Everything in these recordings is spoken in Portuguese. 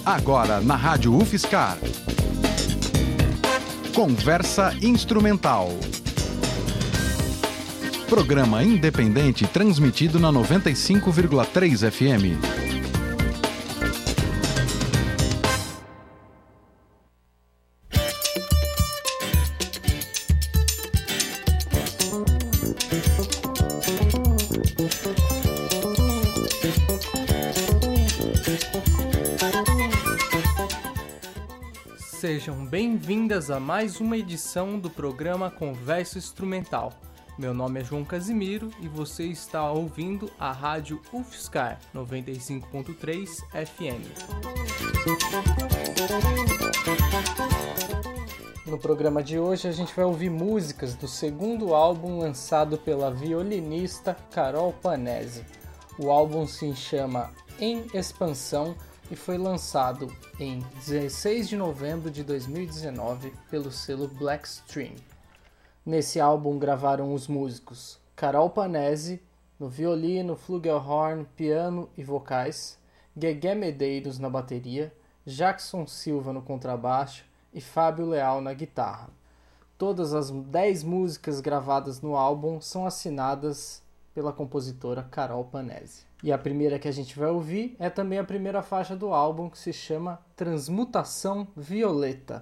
Agora na Rádio UFSCar. Conversa Instrumental. Programa independente transmitido na 95,3 FM. Sejam bem-vindas a mais uma edição do programa Conversa Instrumental. Meu nome é João Casimiro e você está ouvindo a Rádio UFSCar 95.3 FM. No programa de hoje a gente vai ouvir músicas do segundo álbum lançado pela violinista Carol Panesi. O álbum se chama Em Expansão e foi lançado em 16 de novembro de 2019 pelo selo Blackstream. Nesse álbum gravaram os músicos Carol Panesi no violino, flugelhorn, piano e vocais, Gegé Medeiros na bateria, Jackson Silva no contrabaixo e Fábio Leal na guitarra. Todas as 10 músicas gravadas no álbum são assinadas pela compositora Carol Panesi. E a primeira que a gente vai ouvir é também a primeira faixa do álbum, que se chama Transmutação Violeta.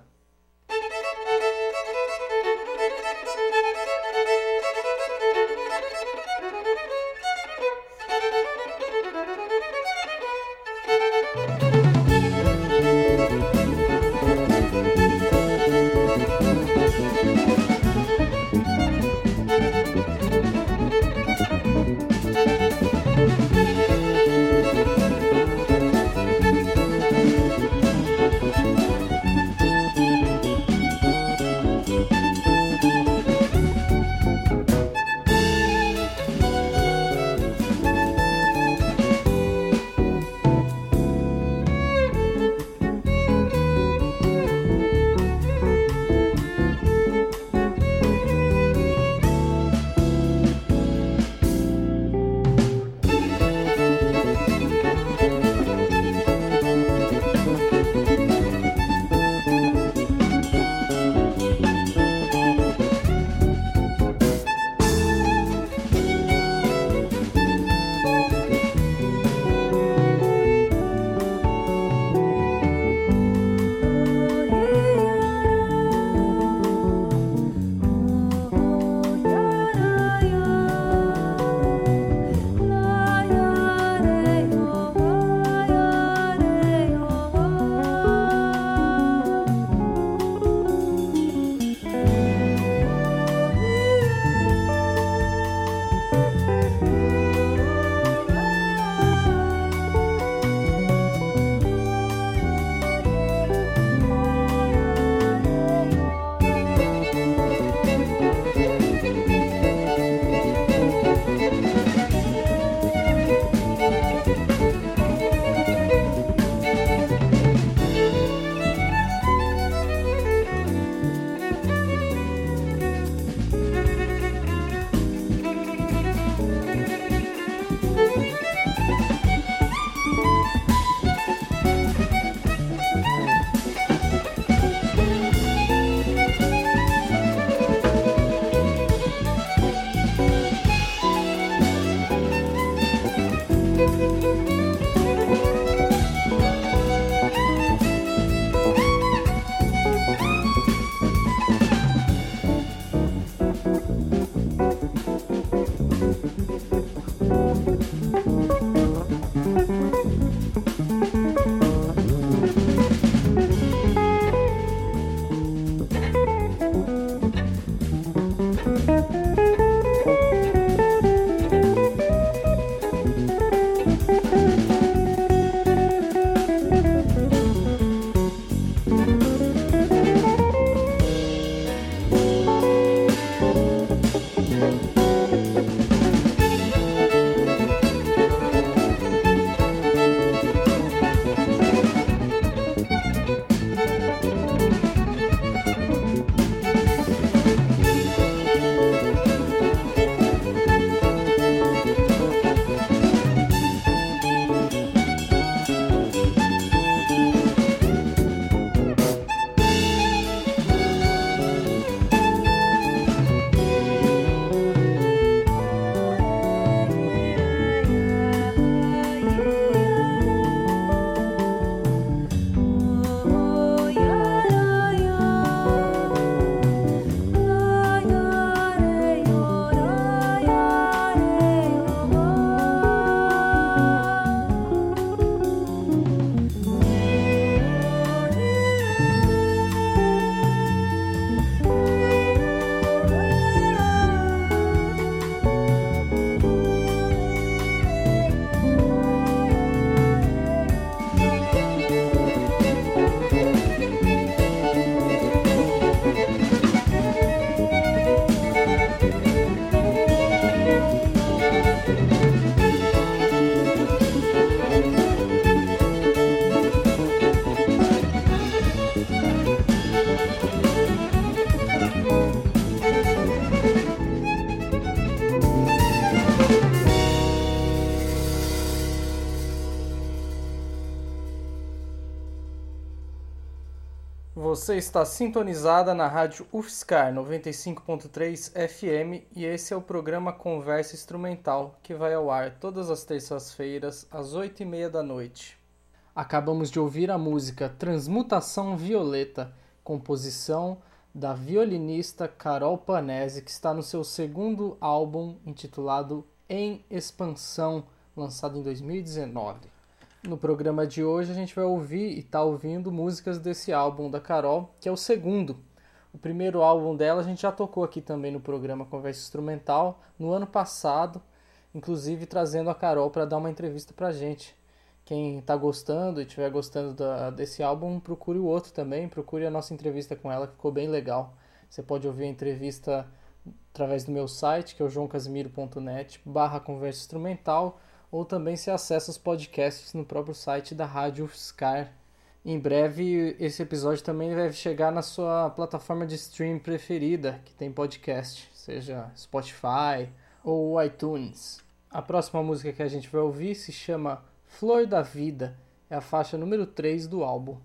Você está sintonizada na rádio UFSCar 95.3 FM e esse é o programa Conversa Instrumental, que vai ao ar todas as terças-feiras às 8h30 da noite. Acabamos de ouvir a música Transmutação Violeta, composição da violinista Carol Panese, que está no seu segundo álbum intitulado Em Expansão, lançado em 2019. No programa de hoje a gente vai ouvir e está ouvindo músicas desse álbum da Carol, que é o segundo. O primeiro álbum dela a gente já tocou aqui também no programa Conversa Instrumental, no ano passado, inclusive trazendo a Carol para dar uma entrevista para a gente. Quem está gostando e estiver gostando desse álbum, procure o outro também, procure a nossa entrevista com ela, que ficou bem legal. Você pode ouvir a entrevista através do meu site, que é o joaocasimiro.net/conversa instrumental, ou também se acessa os podcasts no próprio site da Rádio UFSCar. Em breve, esse episódio também deve chegar na sua plataforma de stream preferida, que tem podcast, seja Spotify ou iTunes. A próxima música que a gente vai ouvir se chama Flor da Vida, é a faixa número 3 do álbum.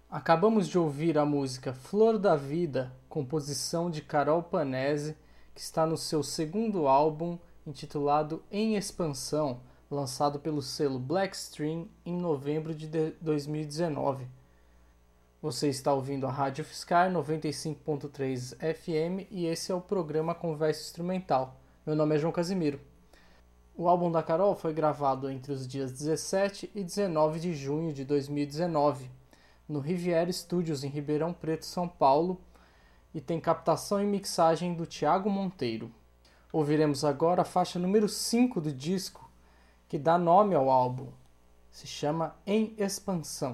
Acabamos de ouvir a música Flor da Vida, composição de Carol Panese, que está no seu segundo álbum, intitulado Em Expansão, lançado pelo selo Blackstream em novembro de 2019. Você está ouvindo a Rádio UFSCar 95.3 FM e esse é o programa Conversa Instrumental. Meu nome é João Casimiro. O álbum da Carol foi gravado entre os dias 17 e 19 de junho de 2019, no Riviera Studios, em Ribeirão Preto, São Paulo, e tem captação e mixagem do Thiago Monteiro. Ouviremos agora a faixa número 5 do disco, que dá nome ao álbum. Se chama Em Expansão.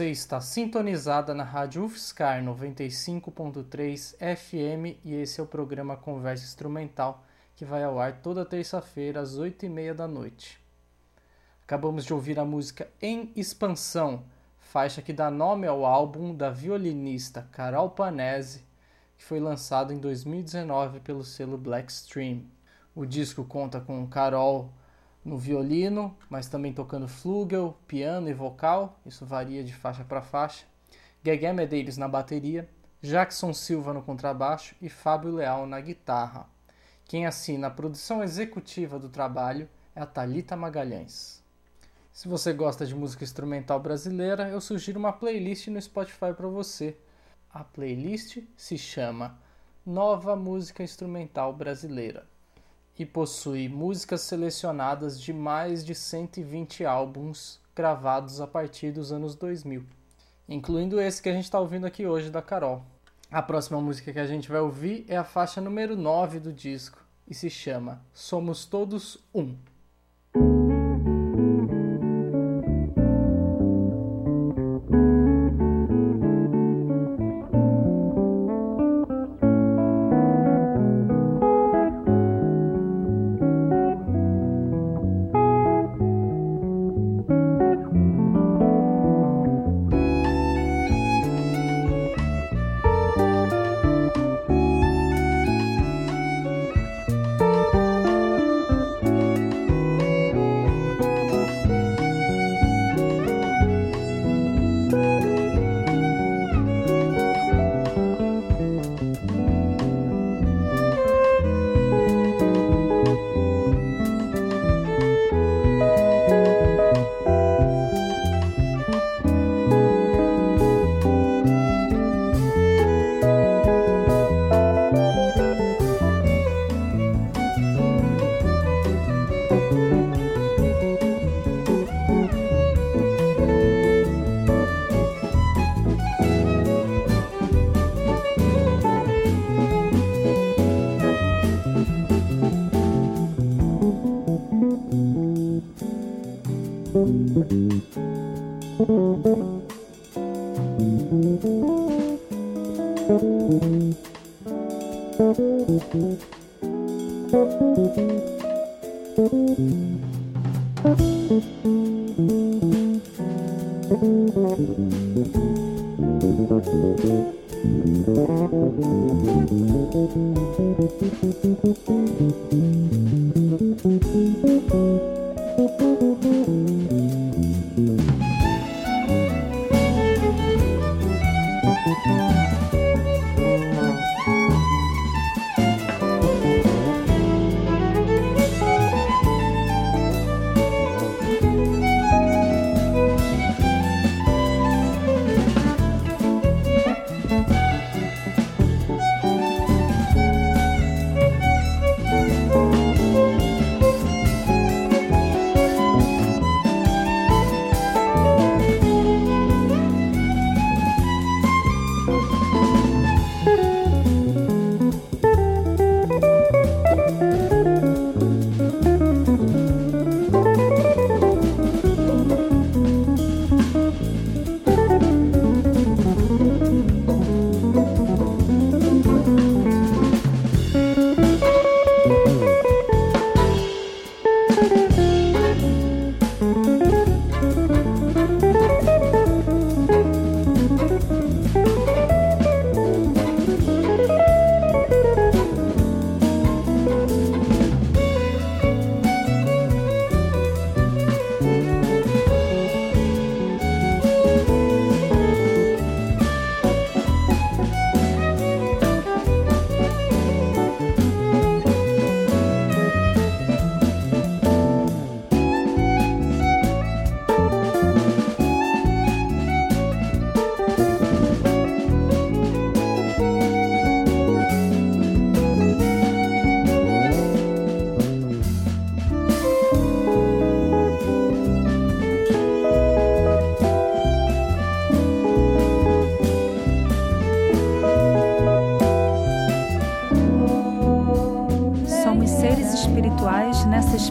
Você está sintonizada na Rádio UFSCar 95.3 FM e esse é o programa Conversa Instrumental, que vai ao ar toda terça-feira às 8h30 da noite. Acabamos de ouvir a música Em Expansão, faixa que dá nome ao álbum da violinista Carol Panese, que foi lançado em 2019 pelo selo Blackstream. O disco conta com Carol no violino, mas também tocando flugel, piano e vocal, isso varia de faixa para faixa, Guegué Medeiros na bateria, Jackson Silva no contrabaixo e Fábio Leal na guitarra. Quem assina a produção executiva do trabalho é a Thalita Magalhães. Se você gosta de música instrumental brasileira, eu sugiro uma playlist no Spotify para você. A playlist se chama Nova Música Instrumental Brasileira e possui músicas selecionadas de mais de 120 álbuns gravados a partir dos anos 2000, incluindo esse que a gente está ouvindo aqui hoje da Carol. A próxima música que a gente vai ouvir é a faixa número 9 do disco e se chama Somos Todos Um.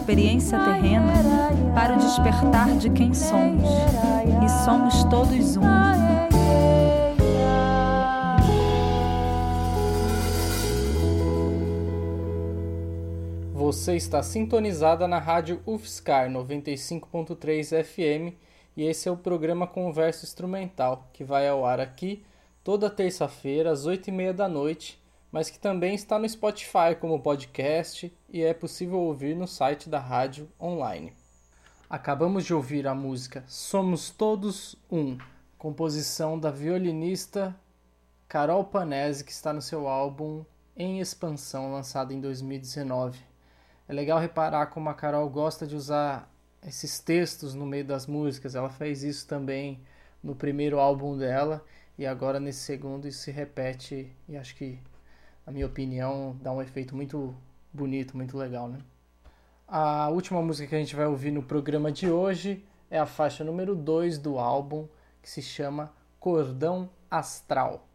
experiência terrena para o despertar de quem somos, e somos todos um. Você está sintonizada na rádio UFSCar 95.3 FM e esse é o programa Conversa Instrumental, que vai ao ar aqui toda terça-feira às 8h30 da noite, mas que também está no Spotify como podcast e é possível ouvir no site da rádio online. Acabamos de ouvir a música Somos Todos Um, composição da violinista Carol Panese, que está no seu álbum Em Expansão, lançado em 2019. É legal reparar como a Carol gosta de usar esses textos no meio das músicas. Ela fez isso também no primeiro álbum dela e agora nesse segundo isso se repete e acho que, na minha opinião, dá um efeito muito bonito, muito legal, né? A última música que a gente vai ouvir no programa de hoje é a faixa número 2 do álbum, que se chama Cordão Astral.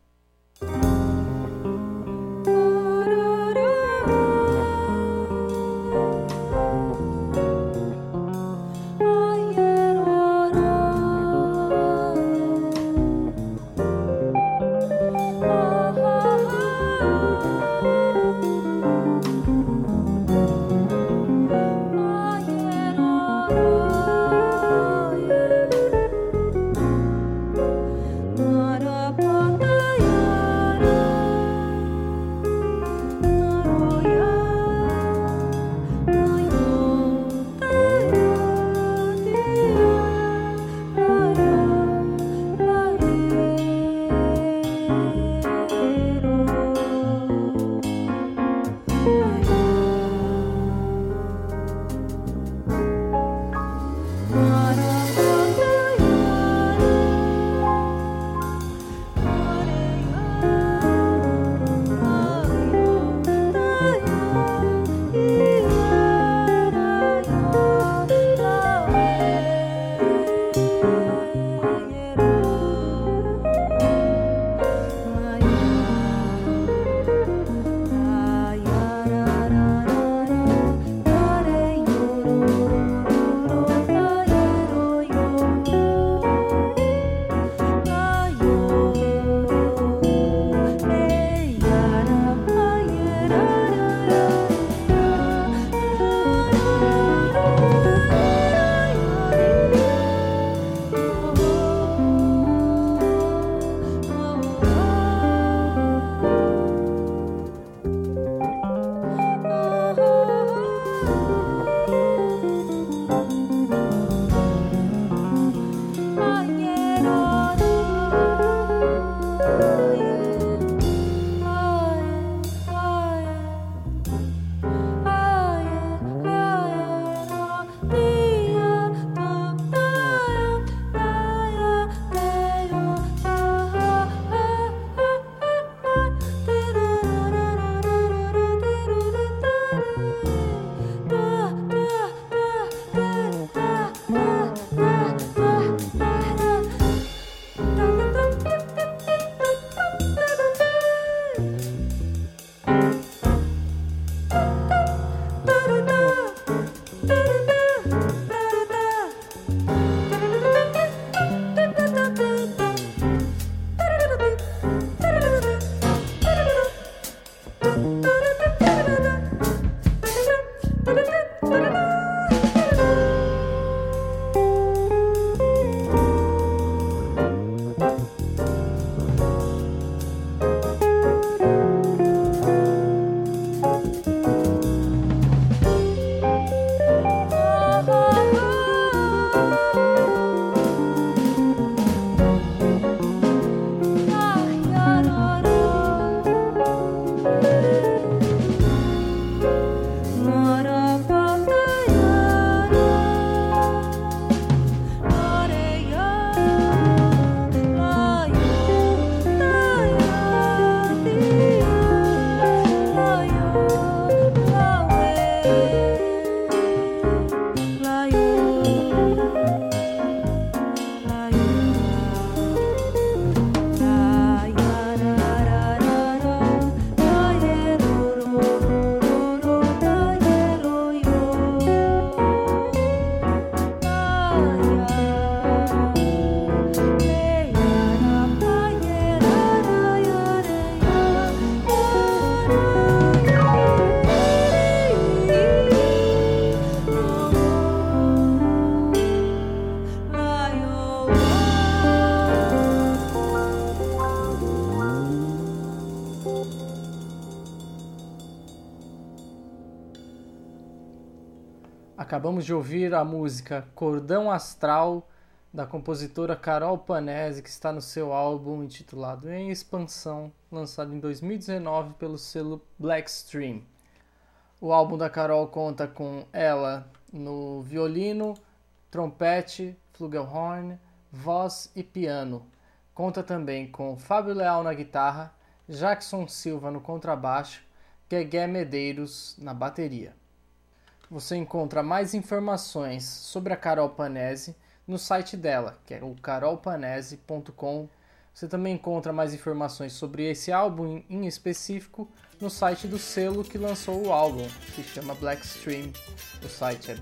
Acabamos de ouvir a música Cordão Astral, da compositora Carol Panese, que está no seu álbum intitulado Em Expansão, lançado em 2019 pelo selo Blackstream. O álbum da Carol conta com ela no violino, trompete, flugelhorn, voz e piano. Conta também com Fábio Leal na guitarra, Jackson Silva no contrabaixo, Guegué Medeiros na bateria. Você encontra mais informações sobre a Carol Panese no site dela, que é o carolpanese.com. Você também encontra mais informações sobre esse álbum em específico no site do selo que lançou o álbum, que se chama Blackstream. O site é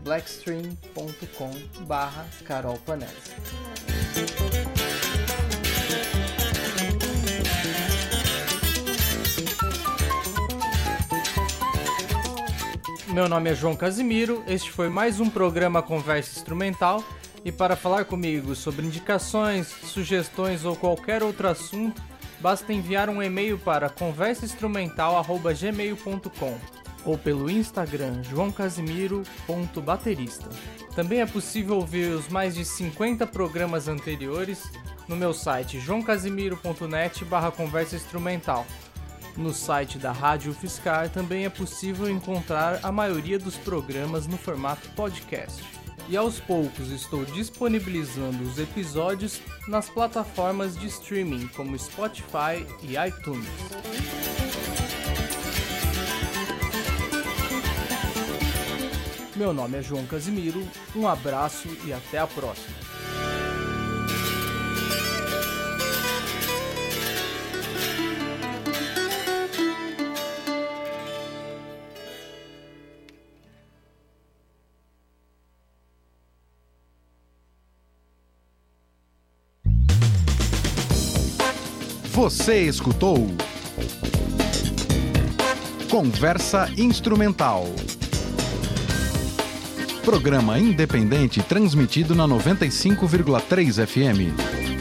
blackstream.com/carolpanese. Meu nome é João Casimiro, este foi mais um programa Conversa Instrumental, e para falar comigo sobre indicações, sugestões ou qualquer outro assunto, basta enviar um e-mail para conversainstrumental@gmail.com ou pelo Instagram joaocasimiro.baterista. Também é possível ouvir os mais de 50 programas anteriores no meu site joaocasimiro.net/conversa instrumental. No site da Rádio UFSCar também é possível encontrar a maioria dos programas no formato podcast. E aos poucos estou disponibilizando os episódios nas plataformas de streaming como Spotify e iTunes. Meu nome é João Casimiro, um abraço e até a próxima. Você escutou Conversa Instrumental. Programa independente transmitido na 95,3 FM.